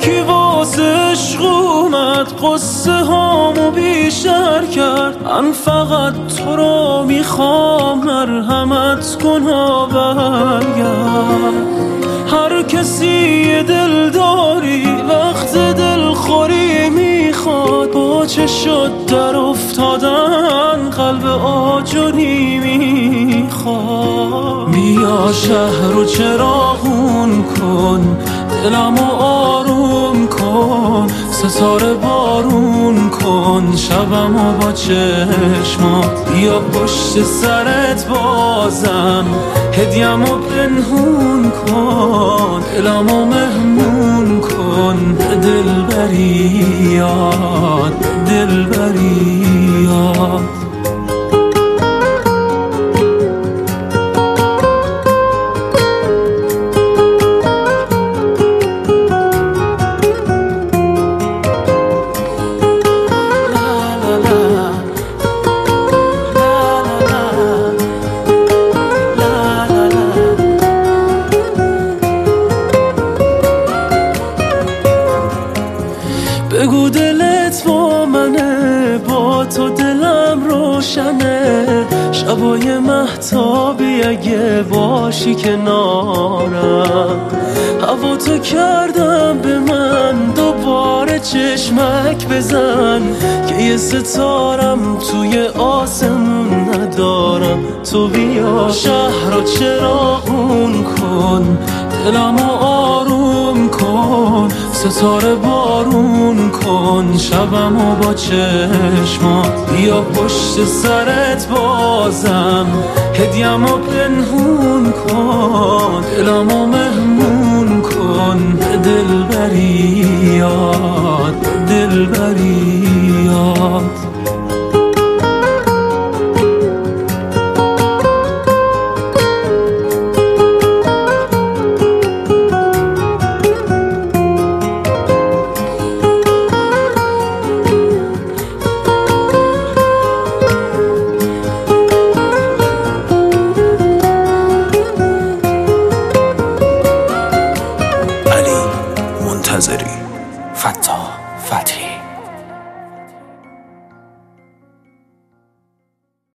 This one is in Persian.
کی واسه عشق اومد قصه هامو بیشتر کرد. من فقط تو رو میخوام، مرحمت کن و برگرد. هر کسی دل داری وقت دلخوری میخواد، با چه شد در افتادن قلب آجری میخواد. بیا شهر رو چراغون کن، دلمو آروم کن، ستاره بارون کن شبمو با چشمات. بیا پشت سرت بازم هدیه‌مو پنهون کن، دلمو مهمون کن به دلبریات، دلبریات. بگو دلت با منه، با تو دلم روشنه. شبای مهتابی اگه باشی کنارم، هوا تو کردم به من دوباره چشمک بزن، که یه ستارم توی آسمون ندارم. تو بیا شهر رو چراغون کن، دلمو آروم کن، ستاره بارون کن شبمو با چشمات. بیا پشت سرت بازم هدیه‌مو پنهون کن، دلمو مهمون کن به دلبریات، دلبریات.